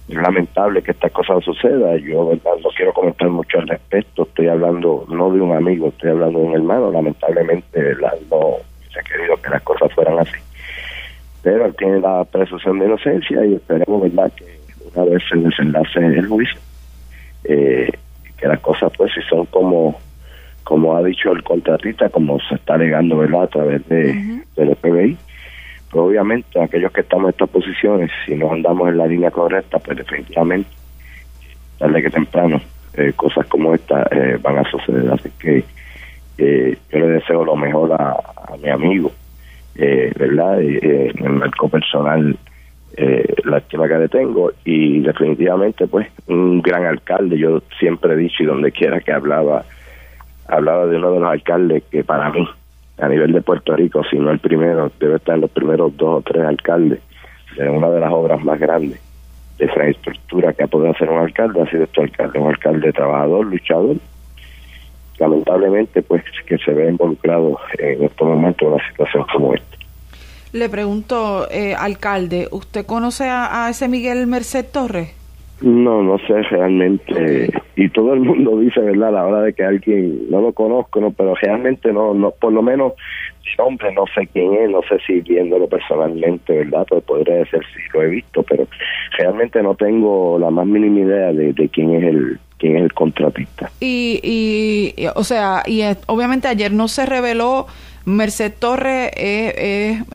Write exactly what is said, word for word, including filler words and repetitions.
es lamentable que estas cosas sucedan. Yo, verdad, no quiero comentar mucho al respecto. Estoy hablando no de un amigo, estoy hablando de un hermano. Lamentablemente, verdad, no se ha querido que las cosas fueran así. Pero él tiene la presunción de inocencia y esperemos, verdad, que una vez se desenlace el juicio, eh, que las cosas, pues, si son como como ha dicho el contratista, como se está alegando, verdad, a través de, uh-huh. del F B I, pues obviamente aquellos que estamos en estas posiciones, si no andamos en la línea correcta, pues definitivamente, tarde que temprano, eh, cosas como esta eh, van a suceder. Así que eh, yo le deseo lo mejor a, a mi amigo, eh, verdad, eh, en el marco personal, eh, la estima que le tengo, y definitivamente, pues, un gran alcalde. Yo siempre he dicho, y donde quiera que hablaba, hablaba de uno de los alcaldes que para mí, a nivel de Puerto Rico, si no el primero, debe estar en los primeros dos o tres alcaldes de una de las obras más grandes de infraestructura que ha podido hacer un alcalde. Ha sido este alcalde, un alcalde trabajador, luchador, lamentablemente, pues, que se ve involucrado en estos momentos en una situación como esta. Le pregunto, eh, alcalde, ¿usted conoce a, a ese Miguel Merced Torres? No, no sé realmente, y todo el mundo dice, ¿verdad?, a la hora de que alguien, no lo conozco, no, pero realmente no, no, por lo menos, hombre, no sé quién es, no sé si viéndolo personalmente, ¿verdad?, pues podría decir si lo he visto, pero realmente no tengo la más mínima idea de, de quién es el quién es el contratista. Y, y, y o sea, y eh, obviamente ayer no se reveló. Merced Torres es, es